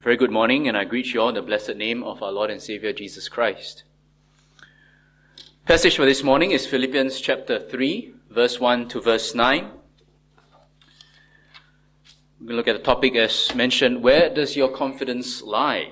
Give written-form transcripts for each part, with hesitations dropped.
Very good morning, and I greet you all in the blessed name of our Lord and Savior Jesus Christ. Passage for this morning is Philippians chapter 3, verse 1 to verse 9. We're going to look at the topic as mentioned, where does your confidence lie?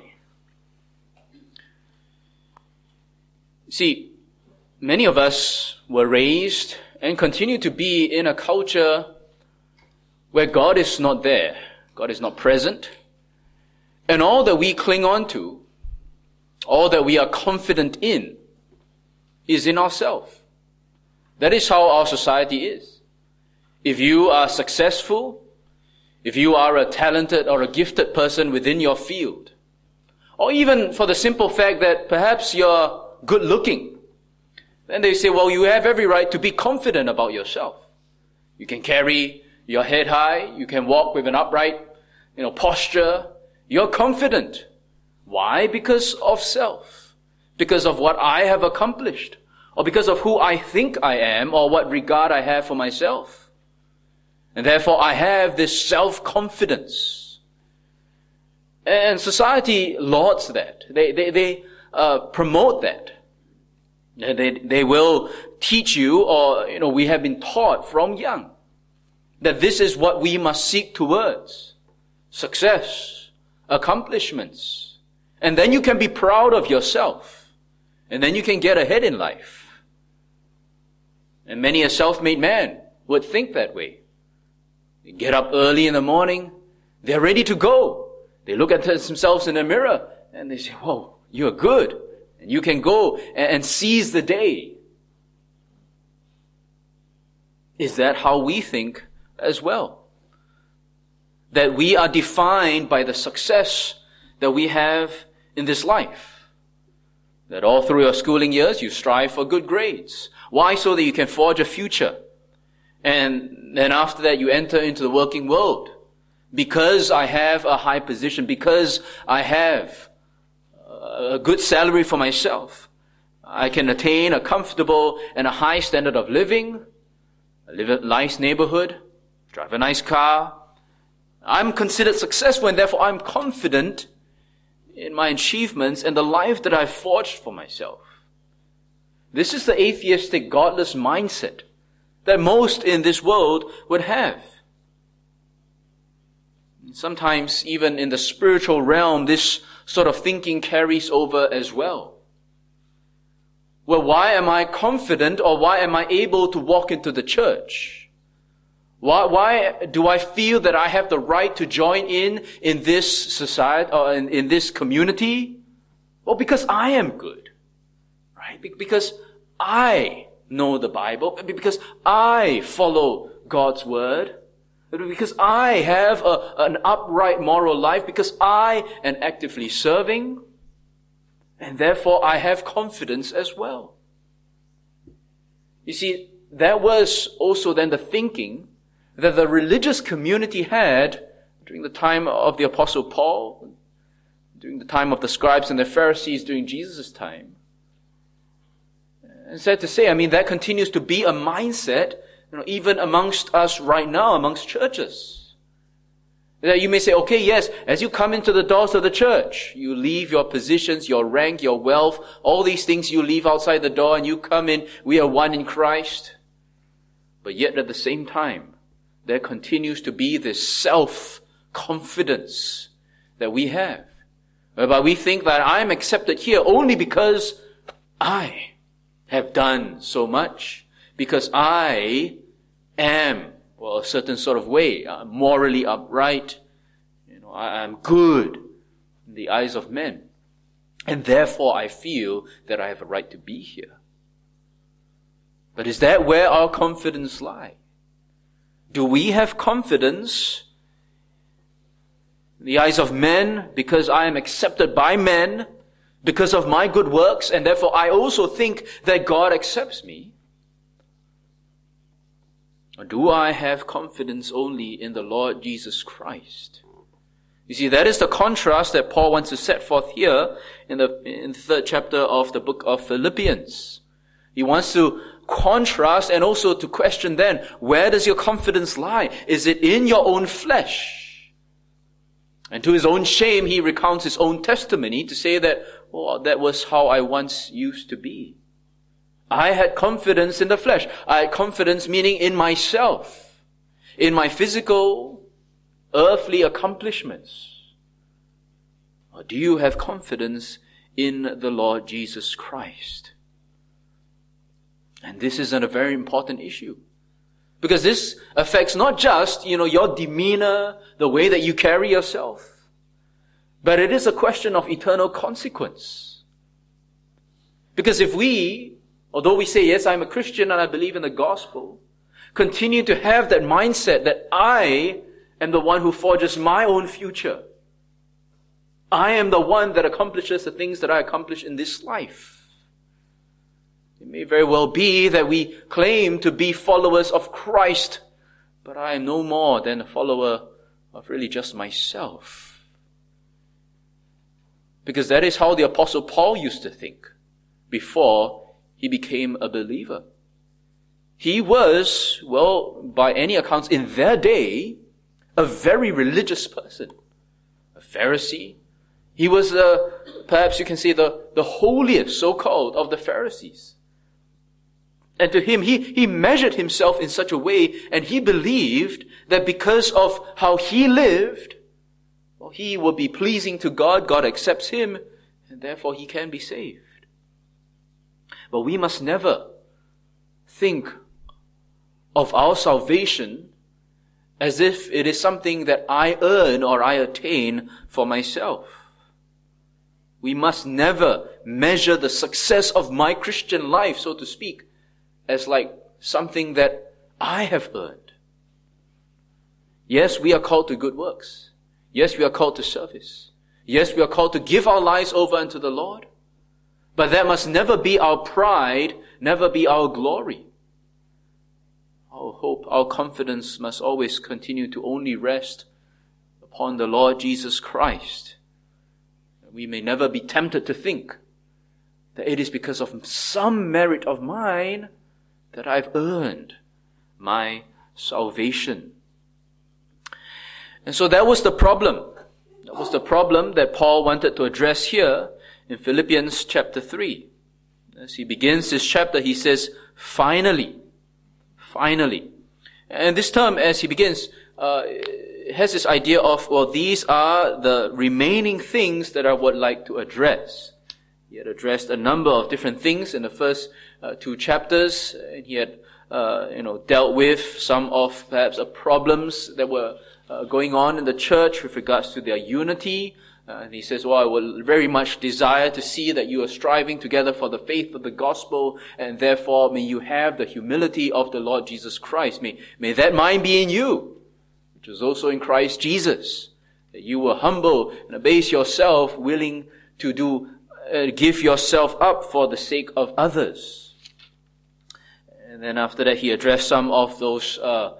See, many of us were raised and continue to be in a culture where God is not there, God is not present, and all that we cling on to, all that we are confident in, is in ourselves. That is how our society is. If you are successful, if you are a talented or a gifted person within your field, or even for the simple fact that perhaps you're good looking, then they say, well, you have every right to be confident about yourself. You can carry your head high, you can walk with an upright, posture. You're confident. Why? Because of self. Because of what I have accomplished. Or because of who I think I am, or what regard I have for myself. And therefore I have this self-confidence. And society lauds that. They promote that. They will teach you, or we have been taught from young, that this is what we must seek towards. Success. Accomplishments. And then you can be proud of yourself. And then you can get ahead in life. And many a self-made man would think that way. They get up early in the morning. They're ready to go. They look at themselves in the mirror and they say, whoa, you're good. And you can go and seize the day. Is that how we think as well? That we are defined by the success that we have in this life. That all through your schooling years, you strive for good grades. Why? So that you can forge a future. And then after that, you enter into the working world. Because I have a high position, because I have a good salary for myself, I can attain a comfortable and a high standard of living, live in a nice neighborhood, drive a nice car. I'm considered successful, and therefore I'm confident in my achievements and the life that I've forged for myself. This is the atheistic, godless mindset that most in this world would have. Sometimes even in the spiritual realm, this sort of thinking carries over as well. Well, why am I confident, or why am I able to walk into the church? Why do I feel that I have the right to join in this society, or in this community? Well, because I am good, right? Because I know the Bible, because I follow God's word, because I have an upright moral life, because I am actively serving, and therefore I have confidence as well. You see, that was also then the thinking that the religious community had during the time of the Apostle Paul, during the time of the scribes and the Pharisees during Jesus' time. And sad to say, that continues to be a mindset, even amongst us right now, amongst churches. That you may say, okay, yes, as you come into the doors of the church, you leave your positions, your rank, your wealth, all these things you leave outside the door and you come in, we are one in Christ. But yet at the same time, there continues to be this self-confidence that we have, whereby we think that I'm accepted here only because I have done so much, because I am, a certain sort of way, morally upright, I'm good in the eyes of men, and therefore I feel that I have a right to be here. But is that where our confidence lies? Do we have confidence in the eyes of men because I am accepted by men, because of my good works, and therefore I also think that God accepts me? Or do I have confidence only in the Lord Jesus Christ? You see, that is the contrast that Paul wants to set forth here in the third chapter of the book of Philippians. He wants to contrast and also to question then, where does your confidence lie? Is it in your own flesh? And to his own shame, he recounts his own testimony to say that, well, that was how I once used to be. I had confidence in the flesh. I had confidence meaning in myself, in my physical, earthly accomplishments. Or do you have confidence in the Lord Jesus Christ? And this is a very important issue. Because this affects not just, your demeanor, the way that you carry yourself, but it is a question of eternal consequence. Because if we, although we say, yes, I'm a Christian and I believe in the gospel, continue to have that mindset that I am the one who forges my own future. I am the one that accomplishes the things that I accomplish in this life. It may very well be that we claim to be followers of Christ, but I am no more than a follower of really just myself. Because that is how the Apostle Paul used to think before he became a believer. He was, by any accounts in their day, a very religious person, a Pharisee. He was, perhaps you can say, the holiest, so-called, of the Pharisees. And to him, he measured himself in such a way, and he believed that because of how he lived, he will be pleasing to God, God accepts him, and therefore he can be saved. But we must never think of our salvation as if it is something that I earn or I attain for myself. We must never measure the success of my Christian life, so to speak, as like something that I have earned. Yes, we are called to good works. Yes, we are called to service. Yes, we are called to give our lives over unto the Lord. But that must never be our pride, never be our glory. Our hope, our confidence must always continue to only rest upon the Lord Jesus Christ. We may never be tempted to think that it is because of some merit of mine that I've earned my salvation. And so that was the problem. That was the problem that Paul wanted to address here in Philippians chapter 3. As he begins this chapter, he says, finally. Finally. And this term, as he begins, has this idea of, these are the remaining things that I would like to address. He had addressed a number of different things in the first two chapters, and he had, dealt with some of perhaps the problems that were going on in the church with regards to their unity. And he says, I would very much desire to see that you are striving together for the faith of the gospel, and therefore may you have the humility of the Lord Jesus Christ. May that mind be in you, which was also in Christ Jesus, that you were humble and abase yourself, willing to give yourself up for the sake of others. And then after that, he addressed some of those,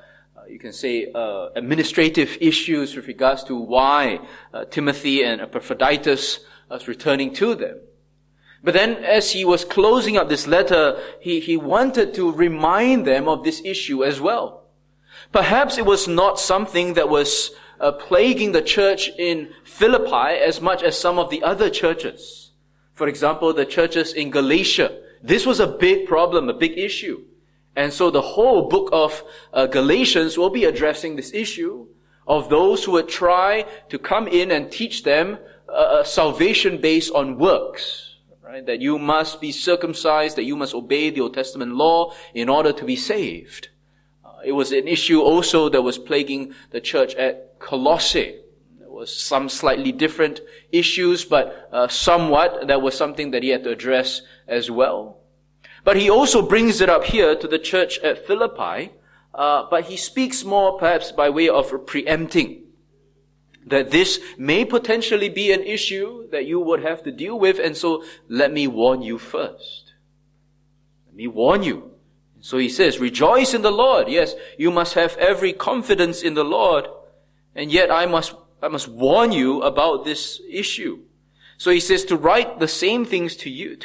administrative issues with regards to why Timothy and Epaphroditus was returning to them. But then as he was closing up this letter, he wanted to remind them of this issue as well. Perhaps it was not something that was plaguing the church in Philippi as much as some of the other churches. For example, the churches in Galatia. This was a big problem, a big issue. And so the whole book of Galatians will be addressing this issue of those who would try to come in and teach them salvation based on works. Right? That you must be circumcised, that you must obey the Old Testament law in order to be saved. It was an issue also that was plaguing the church at Colossae. There was some slightly different issues, but somewhat that was something that he had to address as well. But he also brings it up here to the church at Philippi, but he speaks more perhaps by way of preempting that this may potentially be an issue that you would have to deal with, and so let me warn you first. Let me warn you. So he says, rejoice in the Lord. Yes, you must have every confidence in the Lord, and yet I must warn you about this issue. So he says to write the same things to you,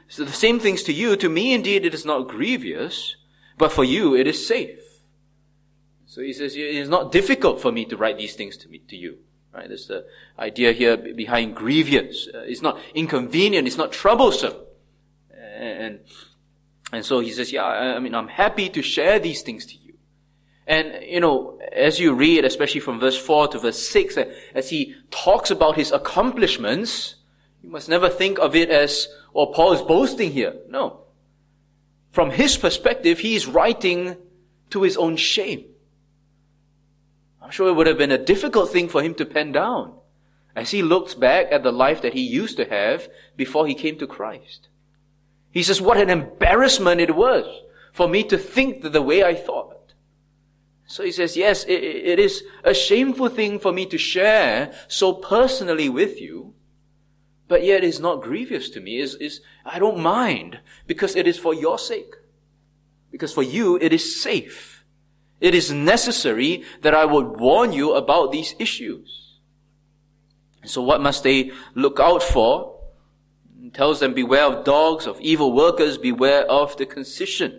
to me indeed it is not grievous, but for you it is safe. So he says, it is not difficult for me to write these things to you. Right? There's the idea here behind grievous. It's not inconvenient. It's not troublesome. And so he says, yeah, I'm happy to share these things to you. And, as you read, especially from verse 4 to verse 6, as he talks about his accomplishments, you must never think of it as, Paul is boasting here. No. From his perspective, he is writing to his own shame. I'm sure it would have been a difficult thing for him to pen down as he looks back at the life that he used to have before he came to Christ. He says, what an embarrassment it was for me to think the way I thought. So he says, yes, it is a shameful thing for me to share so personally with you, but yet it's not grievous to me. I don't mind, because it is for your sake. Because for you, it is safe. It is necessary that I would warn you about these issues. So what must they look out for? He tells them, beware of dogs, of evil workers, beware of the concision.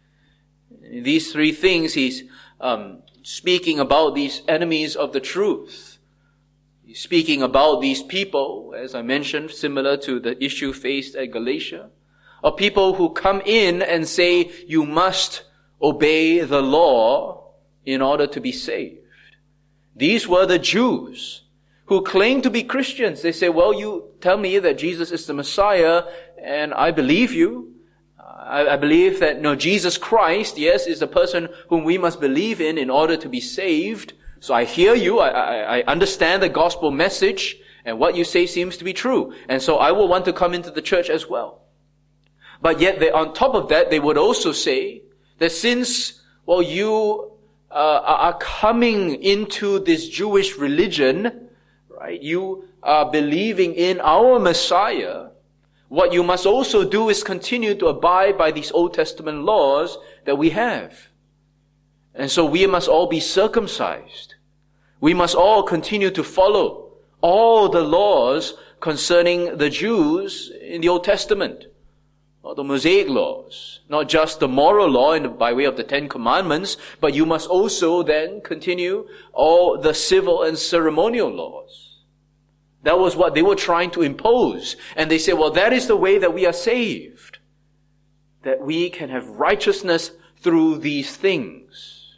These three things he's speaking about these enemies of the truth. He's speaking about these people, as I mentioned, similar to the issue faced at Galatia, of people who come in and say, you must obey the law in order to be saved. These were the Jews who claim to be Christians. They say, well, you tell me that Jesus is the Messiah, and I believe you. I believe that, Jesus Christ, yes, is the person whom we must believe in order to be saved. So I hear you, I understand the gospel message, and what you say seems to be true. And so I will want to come into the church as well. But yet, on top of that, they would also say that since, you are coming into this Jewish religion, right, you are believing in our Messiah, what you must also do is continue to abide by these Old Testament laws that we have. And so we must all be circumcised. We must all continue to follow all the laws concerning the Jews in the Old Testament. All the Mosaic laws. Not just the moral law by way of the Ten Commandments, but you must also then continue all the civil and ceremonial laws. That was what they were trying to impose. And they say, that is the way that we are saved. That we can have righteousness through these things.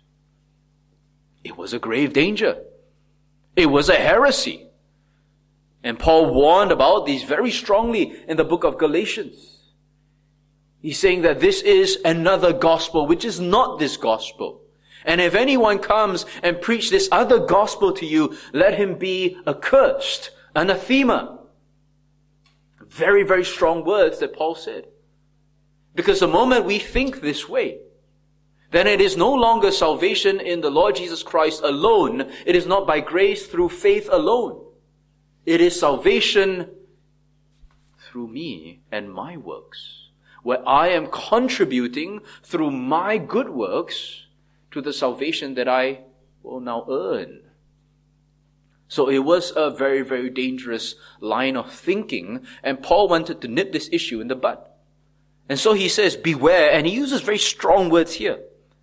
It was a grave danger. It was a heresy. And Paul warned about these very strongly in the book of Galatians. He's saying that this is another gospel, which is not this gospel. And if anyone comes and preach this other gospel to you, let him be accursed. Anathema. Very, very strong words that Paul said. Because the moment we think this way, then it is no longer salvation in the Lord Jesus Christ alone. It is not by grace through faith alone. It is salvation through me and my works, where I am contributing through my good works to the salvation that I will now earn. So it was a very, very dangerous line of thinking, and Paul wanted to nip this issue in the bud. And so he says, beware, and he uses very strong words here.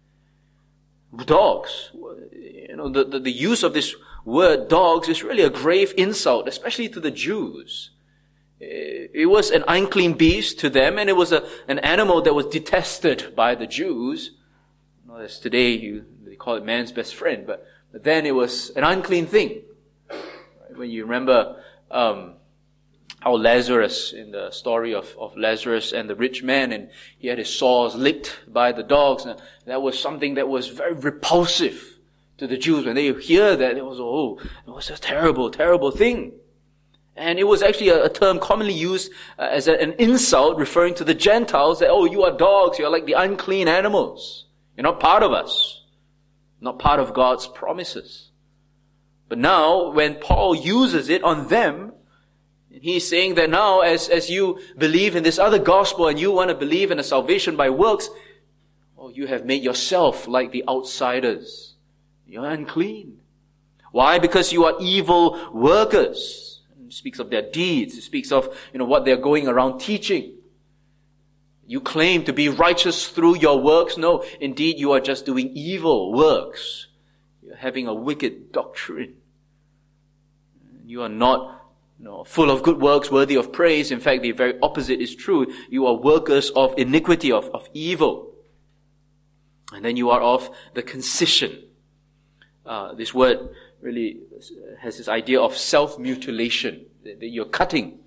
Dogs. The use of this word dogs is really a grave insult, especially to the Jews. It was an unclean beast to them, and it was an animal that was detested by the Jews. As today, they call it man's best friend, but then it was an unclean thing. When you remember how Lazarus, in the story of Lazarus and the rich man, and he had his sores licked by the dogs, and that was something that was very repulsive to the Jews. When they hear that, it was a terrible, terrible thing. And it was actually a term commonly used as an insult, referring to the Gentiles, that, you are dogs, you are like the unclean animals. You're not part of us. Not part of God's promises. But now, when Paul uses it on them, he's saying that now, as you believe in this other gospel and you want to believe in a salvation by works, you have made yourself like the outsiders. You're unclean. Why? Because you are evil workers. It speaks of their deeds. It speaks of, what they're going around teaching. You claim to be righteous through your works. No, indeed, you are just doing evil works. You're having a wicked doctrine. You are not full of good works, worthy of praise. In fact, the very opposite is true. You are workers of iniquity, of evil. And then you are of the concision. This word really has this idea of self-mutilation. You're cutting.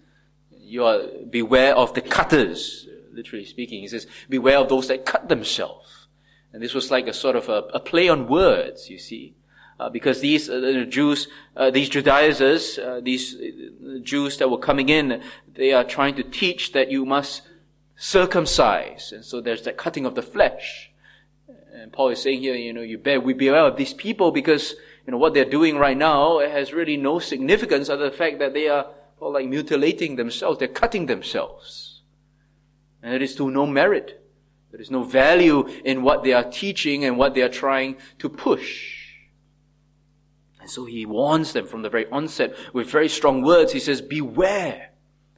Beware of the cutters, literally speaking. He says, beware of those that cut themselves. And this was like a sort of a play on words, you see. Because these Jews, these Judaizers, these Jews that were coming in, they are trying to teach that you must circumcise. And so there's that cutting of the flesh. And Paul is saying here, we beware of these people because, what they're doing right now has really no significance other than the fact that they are like mutilating themselves. They're cutting themselves. And it is to no merit. There is no value in what they are teaching and what they are trying to push. And so he warns them from the very onset with very strong words. He says, beware.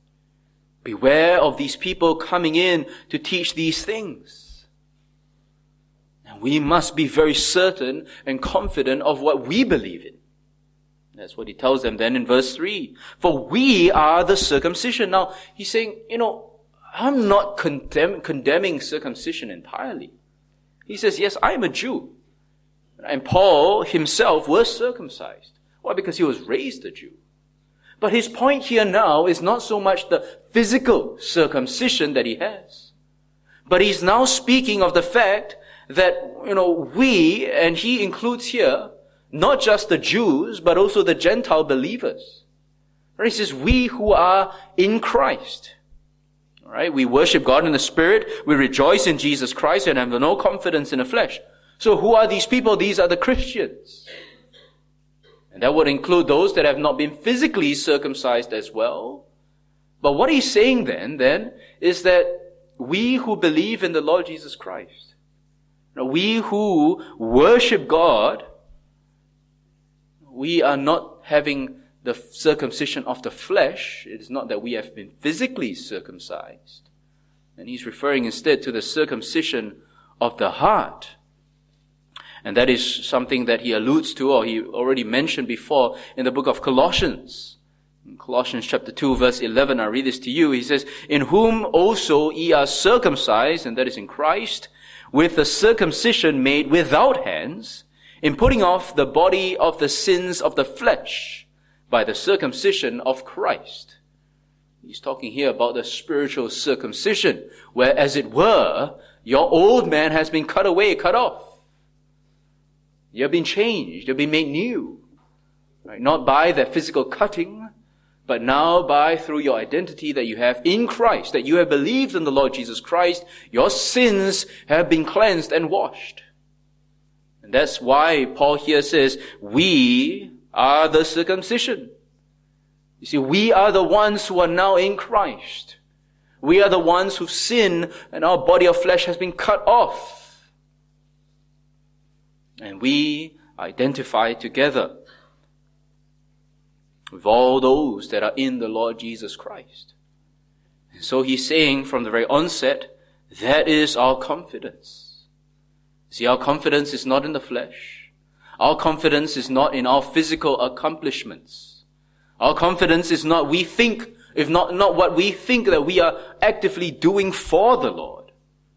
Beware of these people coming in to teach these things. And we must be very certain and confident of what we believe in. That's what he tells them then in verse 3. For we are the circumcision. Now, he's saying, I'm not condemning circumcision entirely. He says, yes, I am a Jew. And Paul himself was circumcised. Why? Because he was raised a Jew. But his point here now is not so much the physical circumcision that he has. But he's now speaking of the fact that, we, and he includes here, not just the Jews, but also the Gentile believers. He says, we who are in Christ. All right? We worship God in the Spirit. We rejoice in Jesus Christ and have no confidence in the flesh. So who are these people? These are the Christians. And that would include those that have not been physically circumcised as well. But what he's saying then is that we who believe in the Lord Jesus Christ, we who worship God, we are not having the circumcision of the flesh. It is not that we have been physically circumcised. And he's referring instead to the circumcision of the heart. And that is something that he alludes to, or he already mentioned before in the book of Colossians. In Colossians chapter 2, verse 11, I read this to you. He says, in whom also ye are circumcised, and that is in Christ, with the circumcision made without hands, in putting off the body of the sins of the flesh by the circumcision of Christ. He's talking here about the spiritual circumcision, where, as it were, your old man has been cut away, cut off. You have been changed, you have been made new. Right? Not by the physical cutting, but now through your identity that you have in Christ, that you have believed in the Lord Jesus Christ, your sins have been cleansed and washed. And that's why Paul here says, we are the circumcision. You see, we are the ones who are now in Christ. We are the ones whose sin and our body of flesh has been cut off. And we identify together with all those that are in the Lord Jesus Christ. And so he's saying from the very onset, that is our confidence. See, our confidence is not in the flesh. Our confidence is not in our physical accomplishments. Our confidence is not not what we think that we are actively doing for the Lord.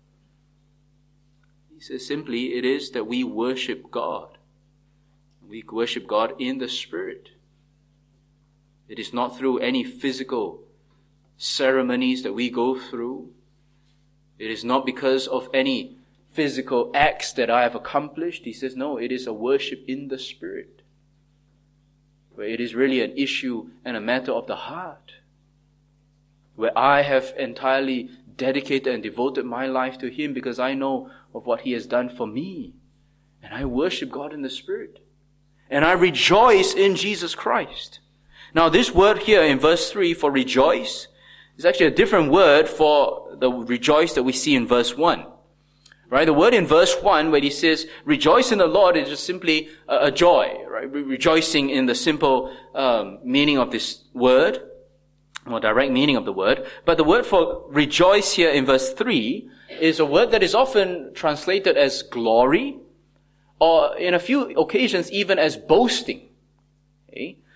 He says simply, it is that we worship God. We worship God in the Spirit. It is not through any physical ceremonies that we go through. It is not because of any physical acts that I have accomplished. He says, no, it is a worship in the Spirit. Where it is really an issue and a matter of the heart. Where I have entirely dedicated and devoted my life to Him because I know of what He has done for me. And I worship God in the Spirit. And I rejoice in Jesus Christ. Now this word here in verse 3 for rejoice is actually a different word for the rejoice that we see in verse 1. Right? The word in verse 1 where he says, rejoice in the Lord is just simply a joy. Right? Rejoicing in the simple meaning of this word, or direct meaning of the word. But the word for rejoice here in verse 3 is a word that is often translated as glory, or in a few occasions even as boasting. Okay?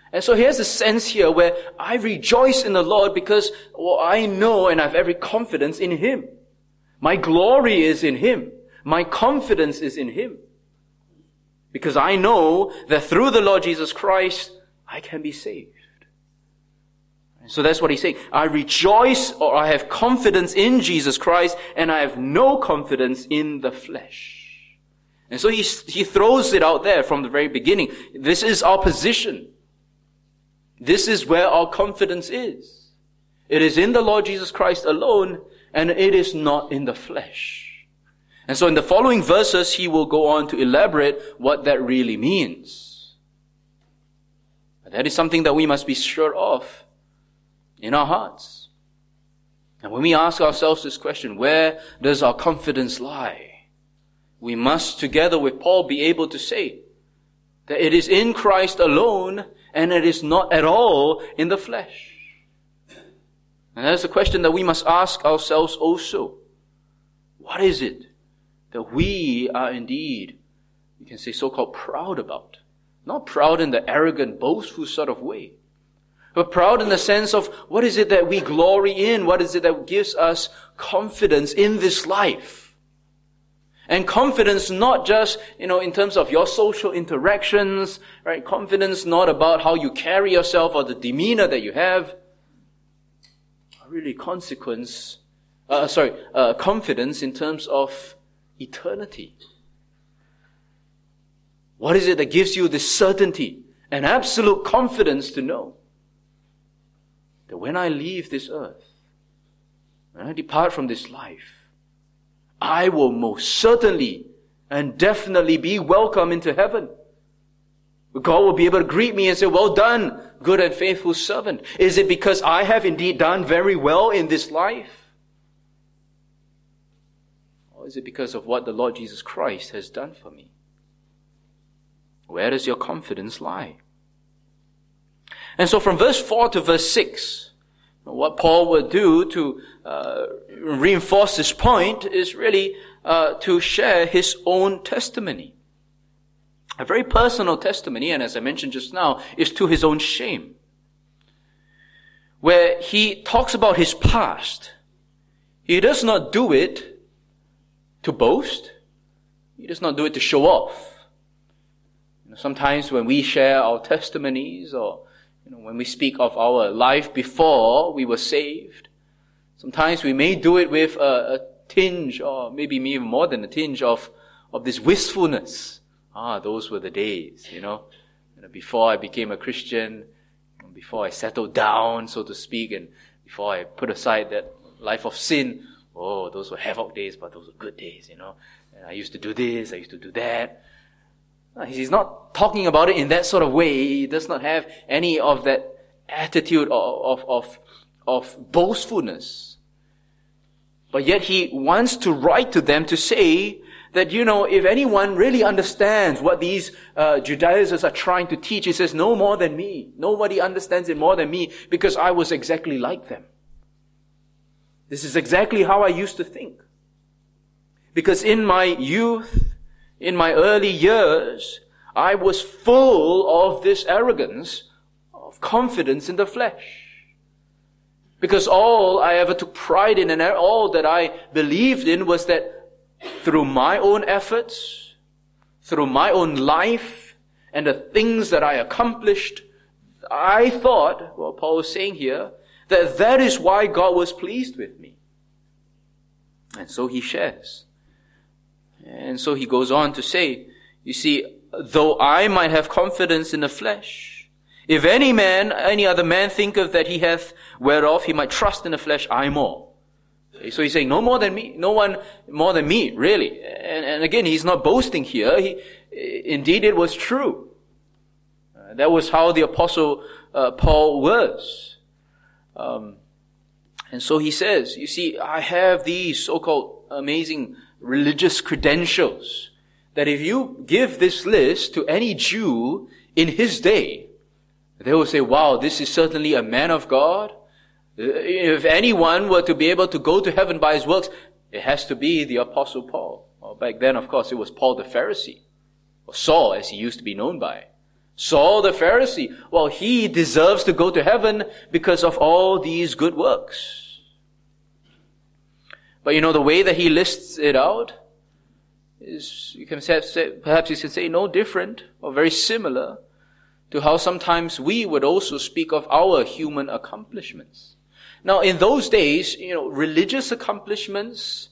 And so here's a sense here where I rejoice in the Lord because I know and I have every confidence in Him. My glory is in Him. My confidence is in Him. Because I know that through the Lord Jesus Christ, I can be saved. And so that's what he's saying. I rejoice, or I have confidence in Jesus Christ, and I have no confidence in the flesh. And so he throws it out there from the very beginning. This is our position. This is where our confidence is. It is in the Lord Jesus Christ alone, and it is not in the flesh. And so in the following verses, he will go on to elaborate what that really means. But that is something that we must be sure of in our hearts. And when we ask ourselves this question, where does our confidence lie? We must, together with Paul, be able to say that it is in Christ alone, and it is not at all in the flesh. And that is a question that we must ask ourselves also. What is it that we are indeed, you can say, so-called proud about? Not proud in the arrogant, boastful sort of way, but proud in the sense of what is it that we glory in? What is it that gives us confidence in this life? And confidence not just, in terms of your social interactions, right? Confidence not about how you carry yourself or the demeanor that you have. Really confidence in terms of eternity. What is it that gives you this certainty and absolute confidence to know that when I leave this earth, when I depart from this life, I will most certainly and definitely be welcome into heaven. God will be able to greet me and say, well done, good and faithful servant. Is it because I have indeed done very well in this life? Or is it because of what the Lord Jesus Christ has done for me? Where does your confidence lie? And so from verse 4 to verse 6, what Paul will do to reinforce this point is really to share his own testimony. A very personal testimony, and as I mentioned just now, is to his own shame. Where he talks about his past. He does not do it to boast. He does not do it to show off. Sometimes when we share our testimonies or when we speak of our life before we were saved, sometimes we may do it with a tinge, or maybe even more than a tinge of this wistfulness. Those were the days, before I became a Christian, before I settled down, so to speak, and before I put aside that life of sin. Oh, those were havoc days, but those were good days, And I used to do this, I used to do that. He's not talking about it in that sort of way. He does not have any of that attitude of boastfulness. But yet he wants to write to them to say that, if anyone really understands what these Judaizers are trying to teach, he says, no more than me. Nobody understands it more than me because I was exactly like them. This is exactly how I used to think. Because in my youth, in my early years, I was full of this arrogance, of confidence in the flesh. Because all I ever took pride in and all that I believed in was that through my own efforts, through my own life, and the things that I accomplished, I thought, well, Paul was saying here, that is why God was pleased with me. And so he shares. And so he goes on to say, you see, though I might have confidence in the flesh, if any other man thinketh that he hath whereof he might trust in the flesh, I more. So he's saying, no more than me, no one more than me, really. And again, he's not boasting here. Indeed, it was true. That was how the apostle Paul was. And so he says, you see, I have these so-called amazing religious credentials that if you give this list to any Jew in his day, they will say, wow, this is certainly a man of God. If anyone were to be able to go to heaven by his works, it has to be the Apostle Paul. Well, back then, of course, it was Paul the Pharisee, or Saul as he used to be known by. Saul the Pharisee, well, he deserves to go to heaven because of all these good works. But the way that he lists it out is, perhaps you can say no different or very similar to how sometimes we would also speak of our human accomplishments. Now, in those days, religious accomplishments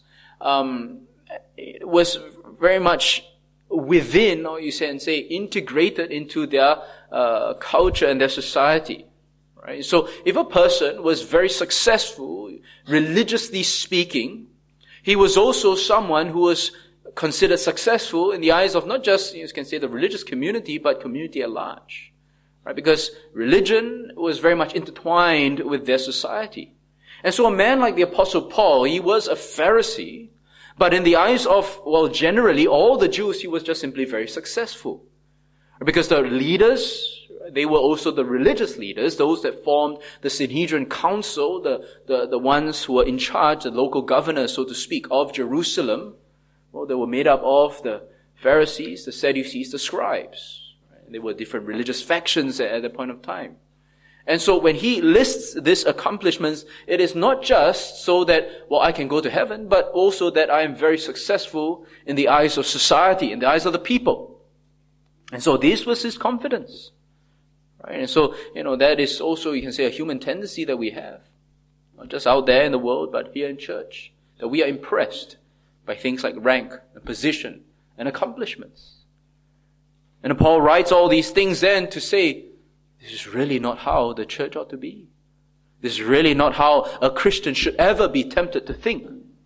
was very much within, or you can say integrated into their culture and their society. Right? So if a person was very successful, religiously speaking, he was also someone who was considered successful in the eyes of not just, you can say, the religious community, but community at large. Right? Because religion was very much intertwined with their society. And so a man like the Apostle Paul, he was a Pharisee, but in the eyes of, generally all the Jews, he was just simply very successful. Because the leaders, they were also the religious leaders, those that formed the Sanhedrin Council, the ones who were in charge, the local governors, so to speak, of Jerusalem. Well, they were made up of the Pharisees, the Sadducees, the scribes. Right? They were different religious factions at that point of time. And so when he lists these accomplishments, it is not just so that, I can go to heaven, but also that I am very successful in the eyes of society, in the eyes of the people. And so this was his confidence. Right? And so, that is also, you can say, a human tendency that we have. Not just out there in the world, but here in church. That we are impressed by things like rank and position and accomplishments. And Paul writes all these things then to say, this is really not how the church ought to be. This is really not how a Christian should ever be tempted to think.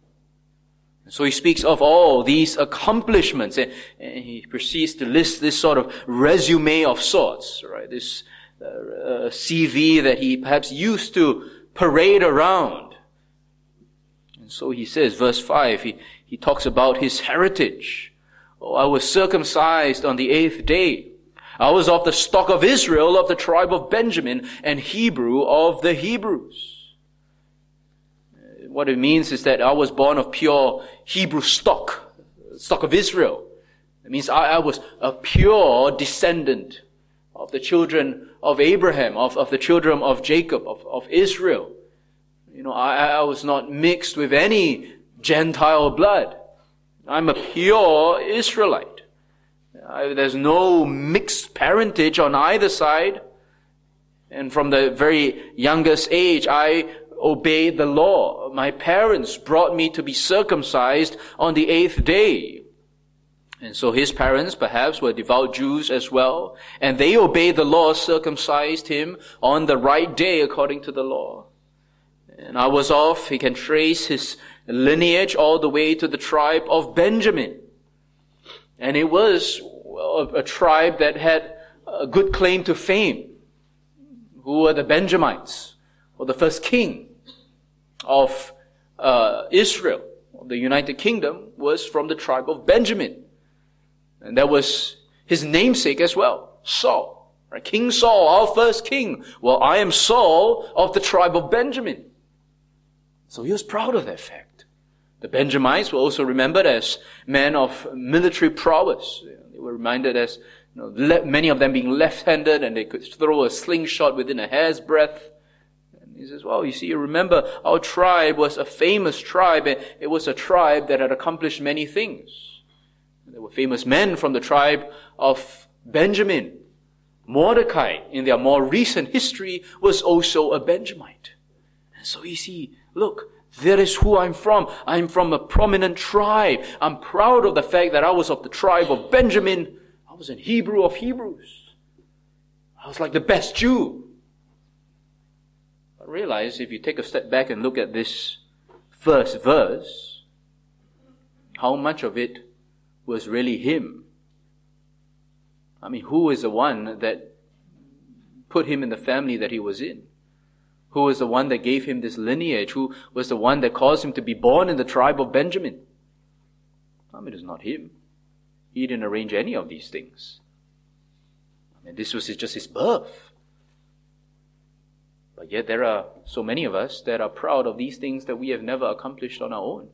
And so he speaks of all these accomplishments, and he proceeds to list this sort of resume of sorts, right? This CV that he perhaps used to parade around. And so he says, verse 5, he talks about his heritage. I was circumcised on the 8th day. I was of the stock of Israel, of the tribe of Benjamin, and Hebrew of the Hebrews. What it means is that I was born of pure Hebrew stock of Israel. It means I was a pure descendant of the children of Abraham, of the children of Jacob, of Israel. I was not mixed with any Gentile blood. I'm a pure Israelite. There's no mixed parentage on either side. And from the very youngest age, I obeyed the law. My parents brought me to be circumcised on the 8th day. And so his parents perhaps were devout Jews as well. And they obeyed the law, circumcised him on the right day according to the law. And he can trace his lineage all the way to the tribe of Benjamin. And it was a tribe that had a good claim to fame. Who were the Benjamites, or the first king of Israel, of the United Kingdom, was from the tribe of Benjamin. And that was his namesake as well, Saul. Right? King Saul, our first king. Well, I am Saul of the tribe of Benjamin. So he was proud of that fact. The Benjamites were also remembered as men of military prowess. They were reminded as many of them being left-handed, and they could throw a slingshot within a hair's breadth. And he says, you remember our tribe was a famous tribe. It was a tribe that had accomplished many things. There were famous men from the tribe of Benjamin. Mordecai, in their more recent history, was also a Benjamite. And so you see, look, that is who I'm from. I'm from a prominent tribe. I'm proud of the fact that I was of the tribe of Benjamin. I was an Hebrew of Hebrews. I was like the best Jew. But realize, if you take a step back and look at this first verse, how much of it was really him? Who is the one that put him in the family that he was in? Who was the one that gave him this lineage? Who was the one that caused him to be born in the tribe of Benjamin? It is not him. He didn't arrange any of these things. This was just his birth. But yet there are so many of us that are proud of these things that we have never accomplished on our own.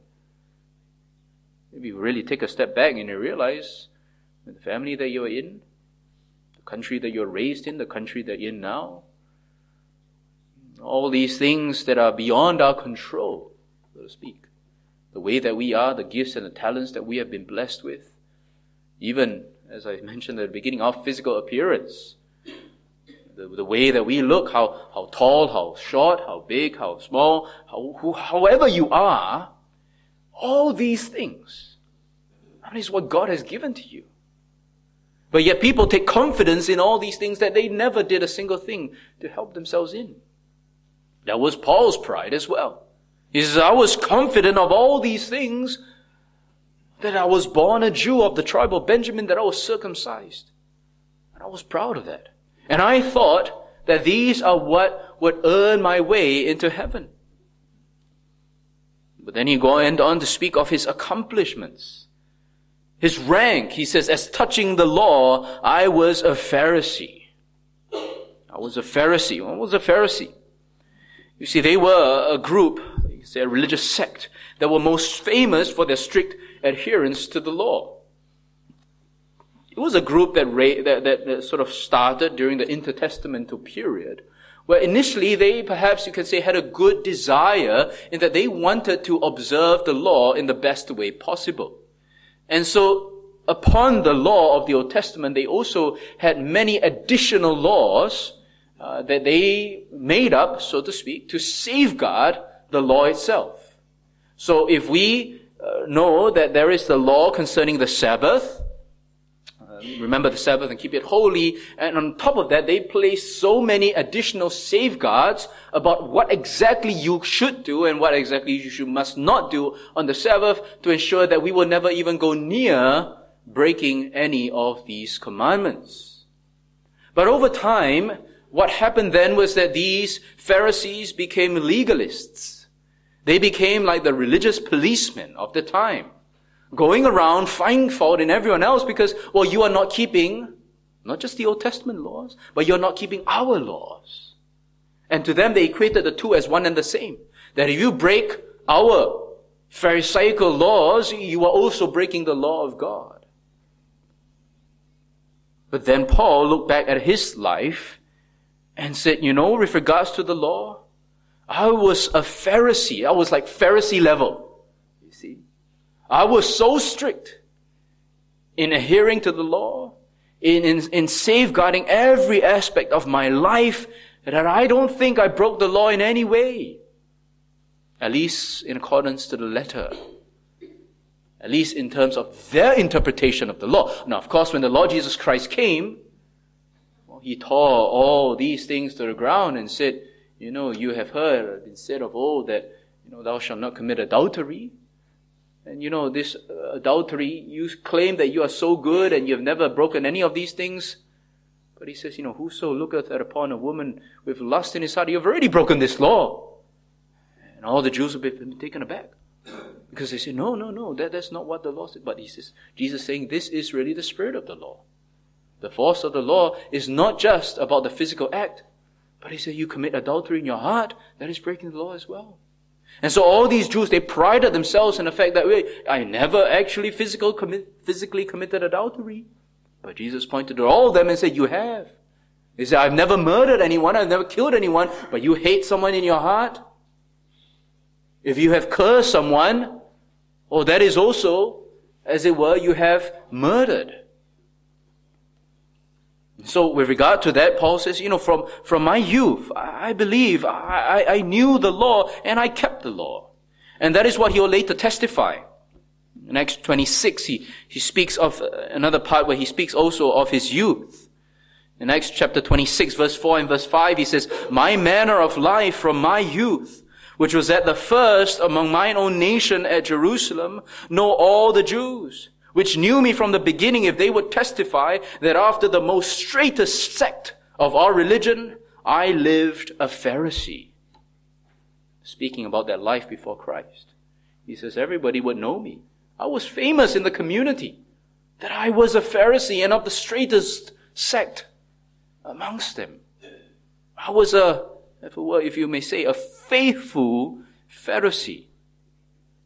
If you really take a step back and you realize the family that you're in, the country that you're raised in, the country that you're in now. All these things that are beyond our control, so to speak. The way that we are, the gifts and the talents that we have been blessed with. Even, as I mentioned at the beginning, our physical appearance. The way that we look, how tall, how short, how big, how small, however you are, all these things, that is what God has given to you. But yet people take confidence in all these things that they never did a single thing to help themselves in. That was Paul's pride as well. He says, I was confident of all these things, that I was born a Jew of the tribe of Benjamin, that I was circumcised. And I was proud of that. And I thought that these are what would earn my way into heaven. But then he went on to speak of his accomplishments. His rank, he says, as touching the law, I was a Pharisee. I was a Pharisee. What was a Pharisee? You see, they were a group, you could say a religious sect, that were most famous for their strict adherence to the law. It was a group that sort of started during the intertestamental period, where initially they, perhaps you can say, had a good desire in that they wanted to observe the law in the best way possible. And so, upon the law of the Old Testament, they also had many additional laws that they made up, so to speak, to safeguard the law itself. So if we know that there is the law concerning the Sabbath, remember the Sabbath and keep it holy. And on top of that, they place so many additional safeguards about what exactly you should do and what exactly you must not do on the Sabbath to ensure that we will never even go near breaking any of these commandments. But over time, what happened then was that these Pharisees became legalists. They became like the religious policemen of the time, going around finding fault in everyone else because, well, you are not keeping not just the Old Testament laws, but you're not keeping our laws. And to them, they equated the two as one and the same. That if you break our Pharisaical laws, you are also breaking the law of God. But then Paul looked back at his life and said, with regards to the law, I was a Pharisee. I was like Pharisee level. You see, I was so strict in adhering to the law, in safeguarding every aspect of my life, that I don't think I broke the law in any way. At least in accordance to the letter. At least in terms of their interpretation of the law. Now, of course, when the Lord Jesus Christ came, He tore all these things to the ground and said, you have heard, been said of old that, thou shalt not commit adultery. And this adultery, you claim that you are so good and you've never broken any of these things. But He says, whoso looketh upon a woman with lust in his heart, you've already broken this law. And all the Jews have been taken aback. Because they say, no, that's not what the law said. But Jesus saying, this is really the spirit of the law. The force of the law is not just about the physical act. But He said, you commit adultery in your heart, that is breaking the law as well. And so all these Jews, they prided themselves in the fact that, I never actually physically committed adultery. But Jesus pointed to all of them and said, you have. He said, I've never murdered anyone, I've never killed anyone, but you hate someone in your heart. If you have cursed someone, that is also, as it were, you have murdered. So with regard to that, Paul says, from my youth, I believe, I knew the law and I kept the law. And that is what he will later testify. In Acts 26, he speaks of another part where he speaks also of his youth. In Acts chapter 26, verse 4 and verse 5, he says, my manner of life from my youth, which was at the first among mine own nation at Jerusalem, know all the Jews, which knew me from the beginning, if they would testify that after the most straitest sect of our religion, I lived a Pharisee. Speaking about that life before Christ. He says, everybody would know me. I was famous in the community that I was a Pharisee and of the straightest sect amongst them. I was if you may say, a faithful Pharisee.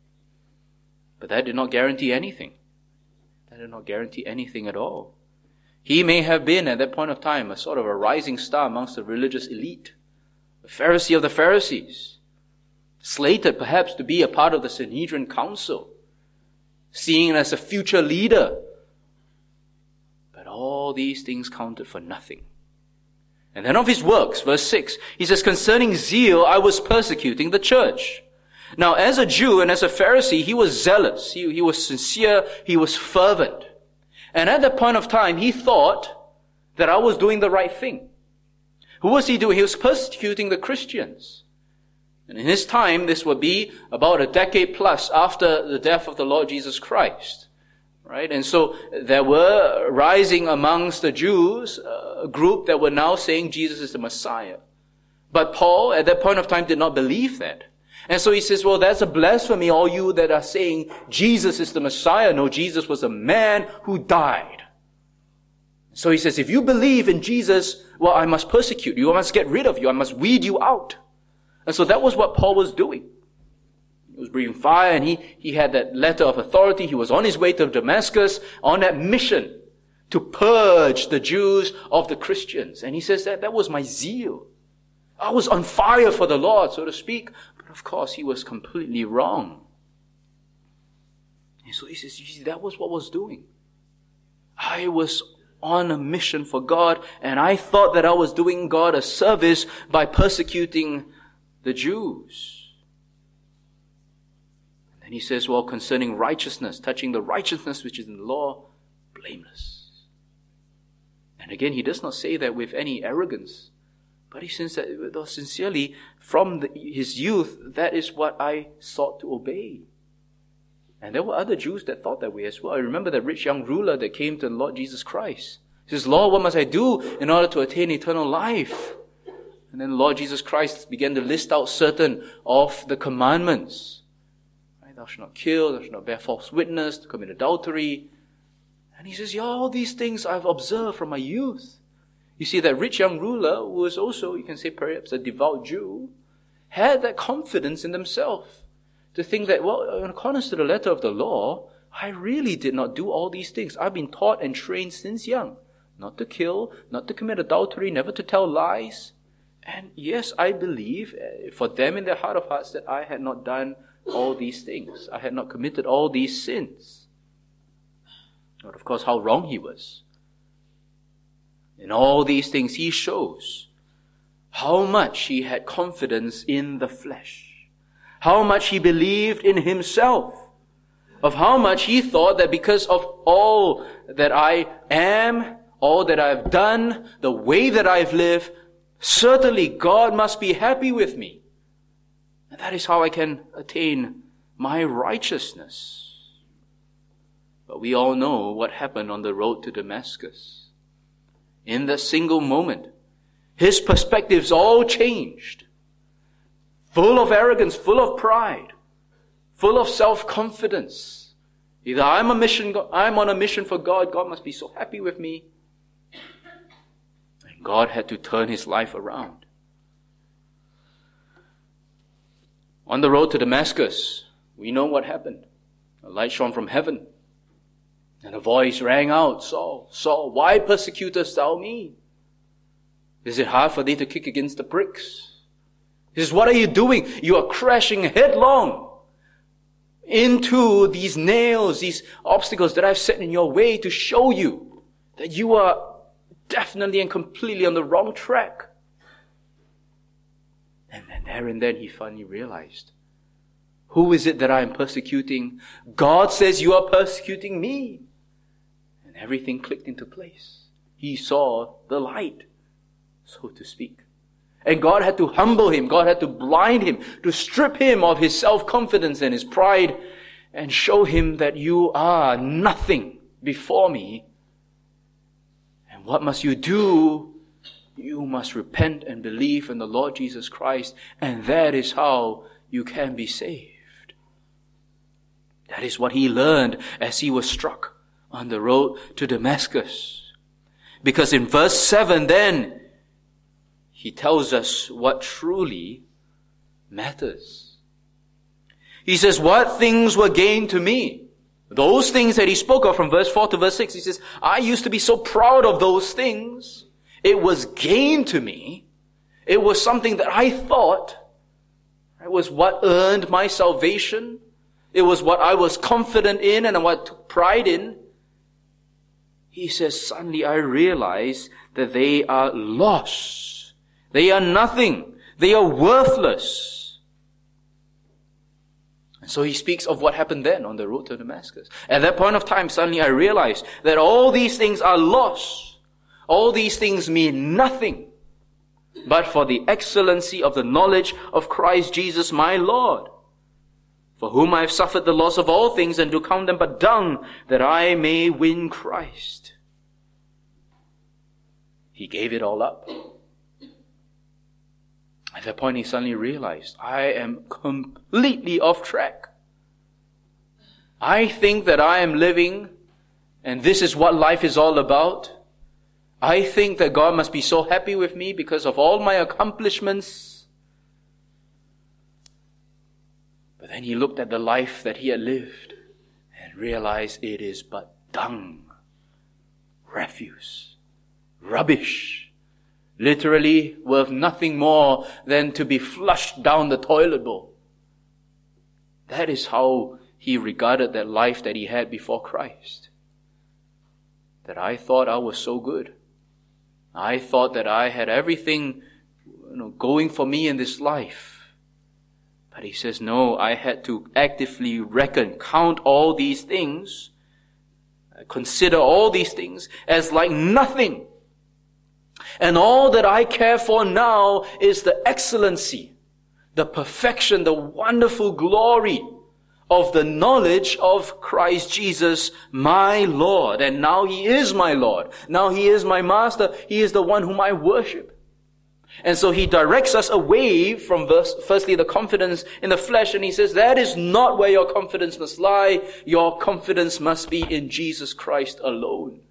But that did not guarantee anything. That did not guarantee anything at all. He may have been at that point of time a sort of a rising star amongst the religious elite, a Pharisee of the Pharisees, slated perhaps to be a part of the Sanhedrin Council, seen as a future leader. But all these things counted for nothing. And then of his works, verse 6, he says, concerning zeal, I was persecuting the church. Now, as a Jew and as a Pharisee, he was zealous. He was sincere. He was fervent. And at that point of time, he thought that I was doing the right thing. Who was he doing? He was persecuting the Christians. And in his time, this would be about a decade plus after the death of the Lord Jesus Christ. Right? And so there were rising amongst the Jews a group that were now saying Jesus is the Messiah. But Paul, at that point of time, did not believe that. And so he says, well, that's a blasphemy, all you that are saying Jesus is the Messiah. No, Jesus was a man who died. So he says, if you believe in Jesus, well, I must persecute you. I must get rid of you. I must weed you out. And so that was what Paul was doing. He was breathing fire, and he had that letter of authority. He was on his way to Damascus on that mission to purge the Jews of the Christians. And he says that was my zeal. I was on fire for the Lord, so to speak. But of course, he was completely wrong. And so he says, you see, that was what I was doing. I was on a mission for God, and I thought that I was doing God a service by persecuting the Jews. And then he says, well, concerning righteousness, touching the righteousness which is in the law, blameless. And again, he does not say that with any arrogance. But he says that sincerely, from his youth, that is what I sought to obey. And there were other Jews that thought that way as well. I remember that rich young ruler that came to the Lord Jesus Christ. He says, Lord, what must I do in order to attain eternal life? And then the Lord Jesus Christ began to list out certain of the commandments. Right? Thou shalt not kill, thou shalt not bear false witness, to commit adultery. And he says, yeah, all these things I've observed from my youth. You see, that rich young ruler, who was also, you can say perhaps a devout Jew, had that confidence in themselves to think that, well, in accordance to the letter of the law, I really did not do all these things. I've been taught and trained since young. Not to kill, not to commit adultery, never to tell lies. And yes, I believe for them in their heart of hearts that I had not done all these things. I had not committed all these sins. But of course, how wrong he was. In all these things, he shows how much he had confidence in the flesh, how much he believed in himself, of how much he thought that because of all that I am, all that I've done, the way that I've lived, certainly God must be happy with me. And that is how I can attain my righteousness. But we all know what happened on the road to Damascus. In that single moment, his perspectives all changed. Full of arrogance, full of pride, full of self-confidence. Either I'm on a mission for God, God must be so happy with me. And God had to turn his life around. On the road to Damascus, we know what happened. A light shone from heaven. And a voice rang out, Saul, Saul, why persecutest thou me? Is it hard for thee to kick against the pricks? He says, what are you doing? You are crashing headlong into these nails, these obstacles that I've set in your way to show you that you are definitely and completely on the wrong track. And then there and then he finally realized, who is it that I am persecuting? God says you are persecuting me. And everything clicked into place. He saw the light, so to speak. And God had to humble him. God had to blind him, to strip him of his self-confidence and his pride and show him that you are nothing before me. And what must you do? You must repent and believe in the Lord Jesus Christ, and that is how you can be saved. That is what he learned as he was struck on the road to Damascus. Because in verse 7 then, he tells us what truly matters. He says, what things were gained to me? Those things that he spoke of from verse 4 to verse 6, he says, I used to be so proud of those things. It was gain to me. It was something that I thought it was what earned my salvation. It was what I was confident in and what I took pride in. He says, suddenly I realize that they are lost. They are nothing. They are worthless. And so he speaks of what happened then on the road to Damascus. At that point of time, suddenly I realized that all these things are lost. All these things mean nothing but for the excellency of the knowledge of Christ Jesus my Lord, for whom I have suffered the loss of all things, and do count them but dung, that I may win Christ. He gave it all up. At that point he suddenly realized, I am completely off track. I think that I am living, and this is what life is all about. I think that God must be so happy with me because of all my accomplishments. But then he looked at the life that he had lived and realized it is but dung, refuse, rubbish, literally worth nothing more than to be flushed down the toilet bowl. That is how he regarded that life that he had before Christ. That I thought I was so good. I thought that I had everything, going for me in this life. But he says, no, I had to actively count all these things, consider all these things as like nothing. And all that I care for now is the excellency, the perfection, the wonderful glory of the knowledge of Christ Jesus, my Lord. And now he is my Lord. Now he is my master. He is the one whom I worship. And so he directs us away from firstly the confidence in the flesh, and he says that is not where your confidence must lie. Your confidence must be in Jesus Christ alone.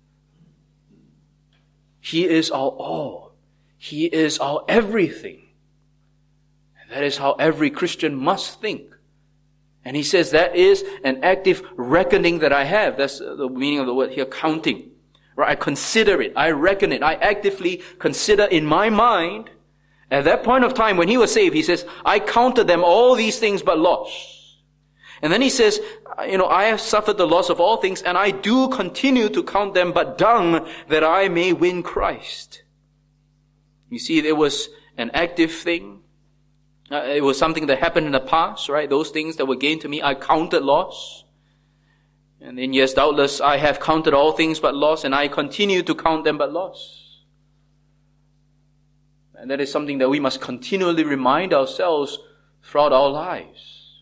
He is our all. He is our everything. And that is how every Christian must think. And he says that is an active reckoning that I have. That's the meaning of the word here, counting. Right? I consider it. I reckon it. I actively consider in my mind. At that point of time when he was saved, he says, I counted them all these things but loss. And then he says, I have suffered the loss of all things, and I do continue to count them but dung, that I may win Christ. You see, there was an active thing. It was something that happened in the past, right? Those things that were gained to me, I counted loss. And then yes, doubtless, I have counted all things but loss, and I continue to count them but loss. And that is something that we must continually remind ourselves throughout our lives.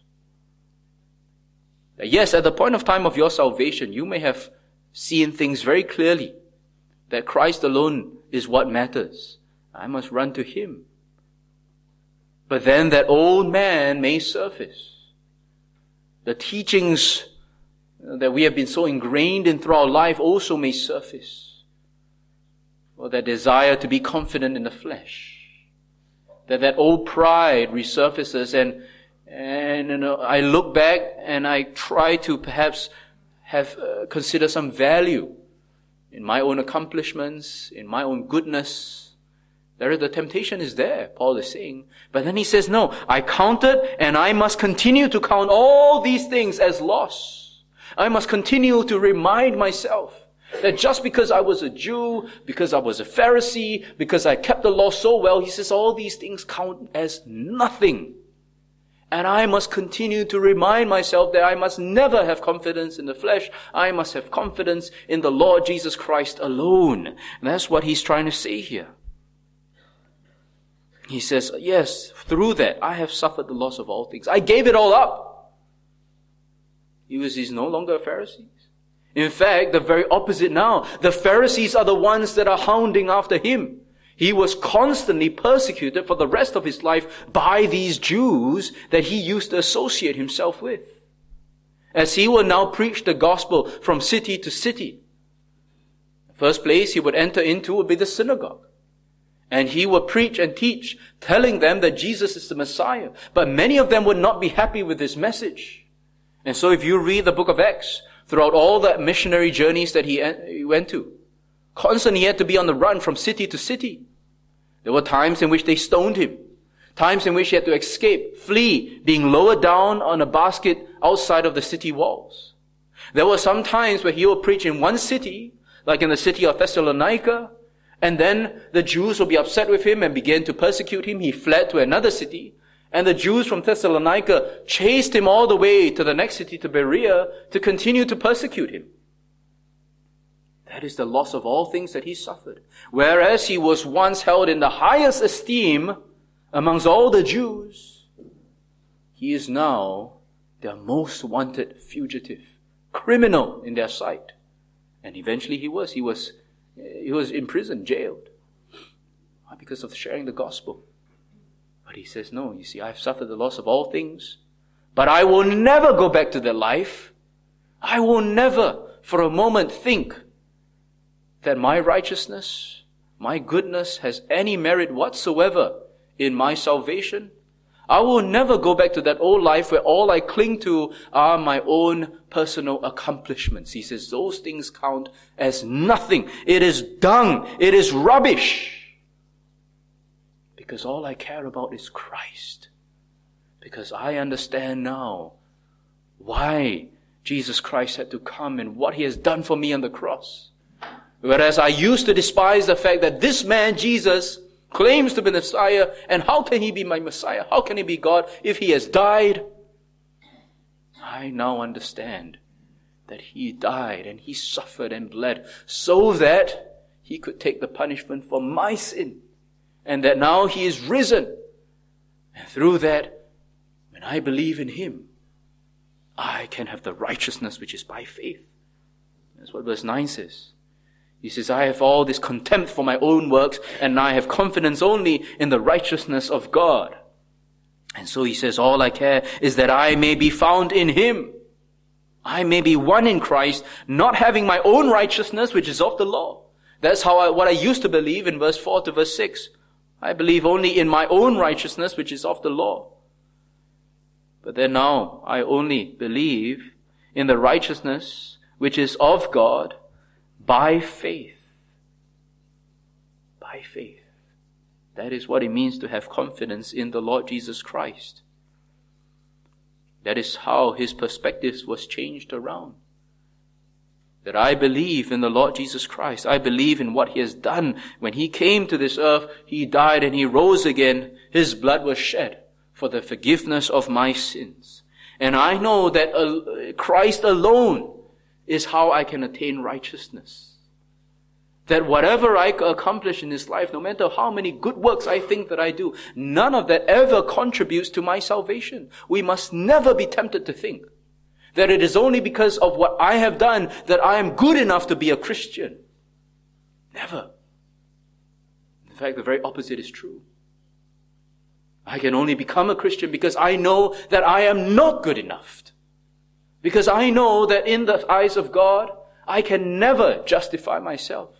That yes, at the point of time of your salvation, you may have seen things very clearly, that Christ alone is what matters. I must run to him. But then that old man may surface. The teachings that we have been so ingrained in through our life also may surface. Or that desire to be confident in the flesh. That old pride resurfaces, and I look back and I try to perhaps consider some value in my own accomplishments, in my own goodness. The temptation is there, Paul is saying. But then he says, no, I counted, and I must continue to count all these things as loss. I must continue to remind myself that just because I was a Jew, because I was a Pharisee, because I kept the law so well, he says all these things count as nothing. And I must continue to remind myself that I must never have confidence in the flesh. I must have confidence in the Lord Jesus Christ alone. And that's what he's trying to say here. He says, yes, through that, I have suffered the loss of all things. I gave it all up. He's no longer a Pharisee. In fact, the very opposite now. The Pharisees are the ones that are hounding after him. He was constantly persecuted for the rest of his life by these Jews that he used to associate himself with. As he will now preach the gospel from city to city. The first place he would enter into would be the synagogue. And he would preach and teach, telling them that Jesus is the Messiah. But many of them would not be happy with his message. And so if you read the book of Acts, throughout all the missionary journeys that he went to, constantly he had to be on the run from city to city. There were times in which they stoned him. Times in which he had to escape, flee, being lowered down on a basket outside of the city walls. There were some times where he would preach in one city, like in the city of Thessalonica, and then the Jews would be upset with him and begin to persecute him. He fled to another city, and the Jews from Thessalonica chased him all the way to the next city, to Berea, to continue to persecute him. That is the loss of all things that he suffered. Whereas he was once held in the highest esteem amongst all the Jews, he is now their most wanted fugitive, criminal in their sight. And eventually he was imprisoned, jailed. Why? Because of sharing the gospel. But he says, no, you see, I've suffered the loss of all things, but I will never go back to that life. I will never for a moment think that my righteousness, my goodness has any merit whatsoever in my salvation. I will never go back to that old life where all I cling to are my own personal accomplishments. He says those things count as nothing. It is dung. It is rubbish. Because all I care about is Christ. Because I understand now why Jesus Christ had to come and what He has done for me on the cross. Whereas I used to despise the fact that this man, Jesus, claims to be the Messiah, and how can He be my Messiah? How can He be God if He has died? I now understand that He died and He suffered and bled so that He could take the punishment for my sin. And that now He is risen. And through that, when I believe in Him, I can have the righteousness which is by faith. That's what verse 9 says. He says, I have all this contempt for my own works, and I have confidence only in the righteousness of God. And so he says, all I care is that I may be found in Him. I may be one in Christ, not having my own righteousness, which is of the law. That's what I used to believe in verse 4 to verse 6. I believe only in my own righteousness, which is of the law. But then now I only believe in the righteousness which is of God by faith. By faith. That is what it means to have confidence in the Lord Jesus Christ. That is how his perspective was changed around. That I believe in the Lord Jesus Christ. I believe in what He has done. When He came to this earth, He died and He rose again. His blood was shed for the forgiveness of my sins. And I know that Christ alone is how I can attain righteousness. That whatever I accomplish in this life, no matter how many good works I think that I do, none of that ever contributes to my salvation. We must never be tempted to think that it is only because of what I have done that I am good enough to be a Christian. Never. In fact, the very opposite is true. I can only become a Christian because I know that I am not good enough. Because I know that in the eyes of God, I can never justify myself.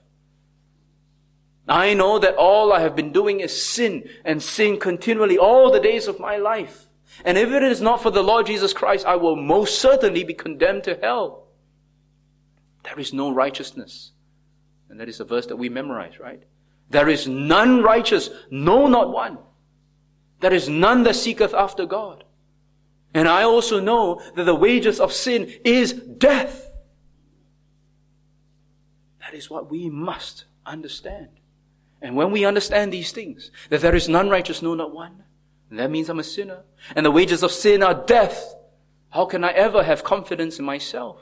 I know that all I have been doing is sin, and sin continually all the days of my life. And if it is not for the Lord Jesus Christ, I will most certainly be condemned to hell. There is no righteousness. And that is a verse that we memorize, right? There is none righteous, no, not one. There is none that seeketh after God. And I also know that the wages of sin is death. That is what we must understand. And when we understand these things, that there is none righteous, no, not one, and that means I'm a sinner. And the wages of sin are death. How can I ever have confidence in myself?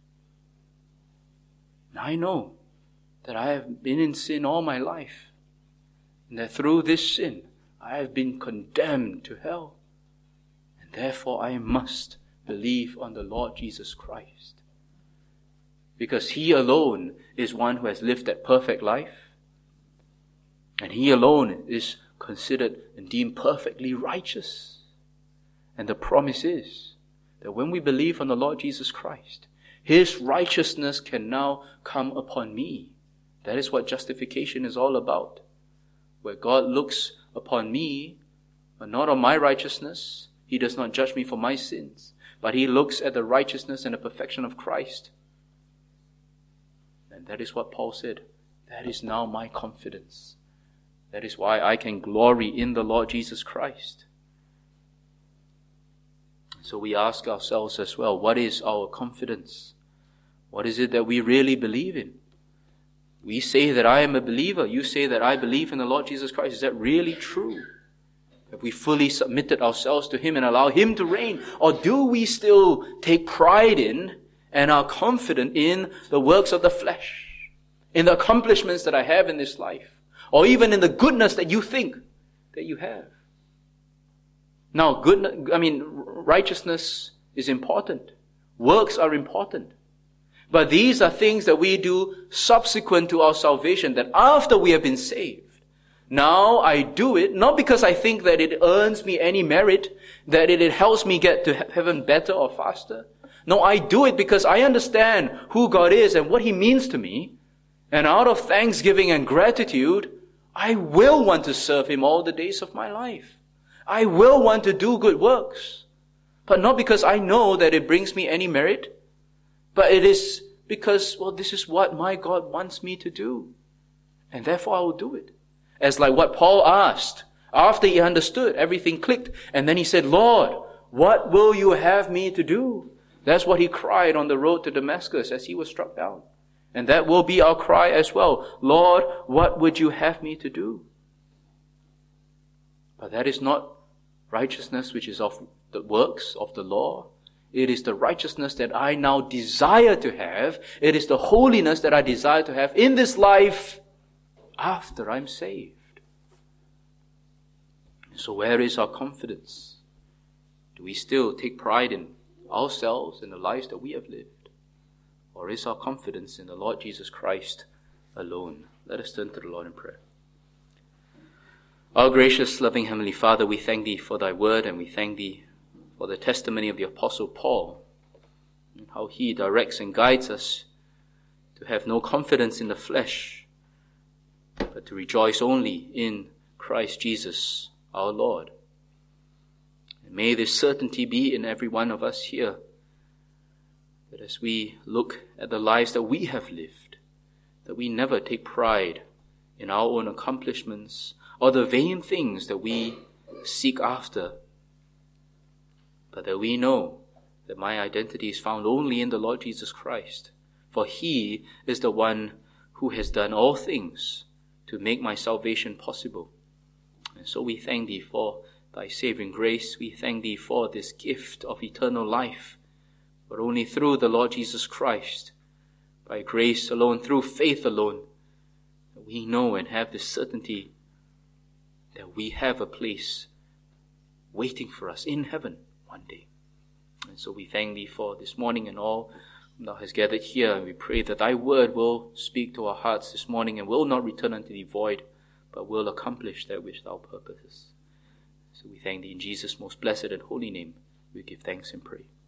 And I know that I have been in sin all my life. And that through this sin, I have been condemned to hell. And therefore I must believe on the Lord Jesus Christ. Because He alone is one who has lived that perfect life. And He alone is considered and deemed perfectly righteous. And the promise is that when we believe on the Lord Jesus Christ, His righteousness can now come upon me. That is what justification is all about. Where God looks upon me, but not on my righteousness. He does not judge me for my sins, but he looks at the righteousness and the perfection of Christ. And that is what Paul said. That is now my confidence. That is why I can glory in the Lord Jesus Christ. So we ask ourselves as well, what is our confidence? What is it that we really believe in? We say that I am a believer. You say that I believe in the Lord Jesus Christ. Is that really true? Have we fully submitted ourselves to Him and allow Him to reign? Or do we still take pride in and are confident in the works of the flesh, in the accomplishments that I have in this life, or even in the goodness that you think that you have? Now, righteousness is important. Works are important. But these are things that we do subsequent to our salvation, that after we have been saved. Now I do it, not because I think that it earns me any merit, that it helps me get to heaven better or faster. No, I do it because I understand who God is and what He means to me. And out of thanksgiving and gratitude, I will want to serve Him all the days of my life. I will want to do good works. But not because I know that it brings me any merit, but it is because, this is what my God wants me to do. And therefore I will do it. As like what Paul asked, after he understood, everything clicked. And then he said, Lord, what will you have me to do? That's what he cried on the road to Damascus as he was struck down. And that will be our cry as well. Lord, what would you have me to do? But that is not righteousness which is of the works of the law. It is the righteousness that I now desire to have. It is the holiness that I desire to have in this life after I'm saved. So where is our confidence? Do we still take pride in ourselves and the lives that we have lived? Or is our confidence in the Lord Jesus Christ alone? Let us turn to the Lord in prayer. Our gracious, loving Heavenly Father, we thank Thee for Thy word, and we thank Thee for the testimony of the Apostle Paul, and how he directs and guides us to have no confidence in the flesh, but to rejoice only in Christ Jesus, our Lord. And may this certainty be in every one of us here, that as we look at the lives that we have lived, that we never take pride in our own accomplishments or the vain things that we seek after, but that we know that my identity is found only in the Lord Jesus Christ, for He is the one who has done all things to make my salvation possible. And so we thank Thee for Thy saving grace. We thank Thee for this gift of eternal life, but only through the Lord Jesus Christ, by grace alone, through faith alone, that we know and have this certainty that we have a place waiting for us in heaven one day. And so we thank Thee for this morning and all Thou hast gathered here, and we pray that Thy word will speak to our hearts this morning and will not return unto Thee void, but will accomplish that which Thou purposes. So we thank Thee in Jesus' most blessed and holy name. We give thanks and pray.